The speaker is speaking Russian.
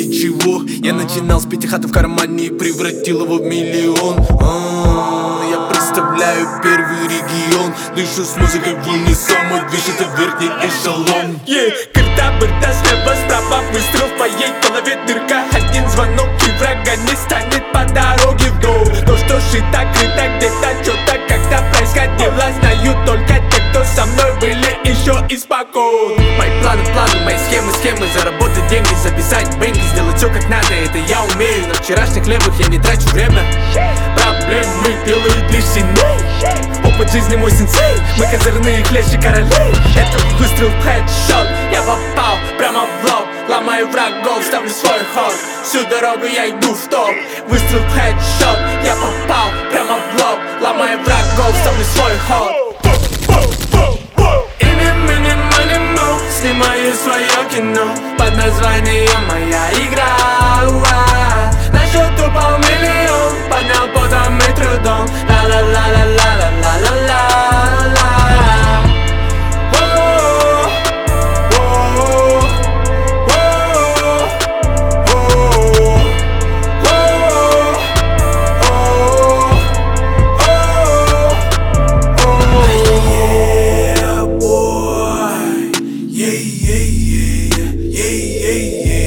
ничего. Я начинал с 5 хат в кармане и превратил его в миллион. Я представляю первый регион, дышу с музыкой в унисон, мой движ — это верхний эшелон. Кырта-бырта, слева, справа, выстрел в моей голове дырка. Один звонок и врага не станет по дороге в дом. То, что шито-крыто где-то, что-то как-то происходило, знают только те, кто со мной были еще испокон. Мои планы, мои схемы, заработать деньги, записать бенги, сделать все как надо, это я умею. На вчерашних левых я не трачу время. Проблемы делают лишь сильней. Опыт жизни мой сенсей, мы козырные клещи королей. Это выстрел в хедшот, я попал прямо в лоб. Ломаю врагов, ставлю свой ход. Всю дорогу я иду в топ. Выстрел в хедшот, я попал прямо в лоб. Ломаю врагов, ставлю свой ход. Снимаю свое кино под названием «Моя игра». На счету 500 000, поднял потом и трудом. Ла-ла-ла-ла-ла-ла-ла-ла-ла. Yeah, yeah, yeah, yeah, yeah, yeah.